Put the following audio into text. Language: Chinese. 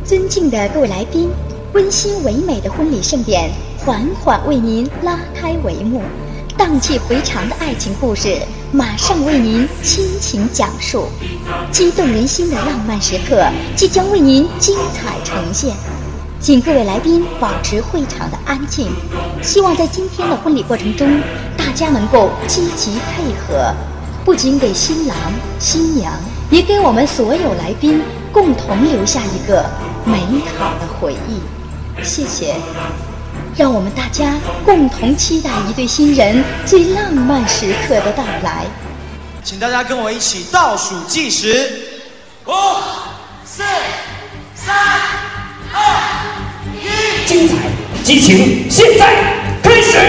尊敬的各位来宾，温馨唯美的婚礼盛典缓缓为您拉开帷幕，荡气回肠的爱情故事马上为您倾情讲述，激动人心的浪漫时刻即将为您精彩呈现。请各位来宾保持会场的安静，希望在今天的婚礼过程中，大家能够积极配合，不仅给新郎新娘，也给我们所有来宾共同留下一个美好的回忆。谢谢，让我们大家共同期待一对新人最浪漫时刻的到来。 请大家跟我一起倒数计时，5、4、3、2、1， 精彩激情现在开始。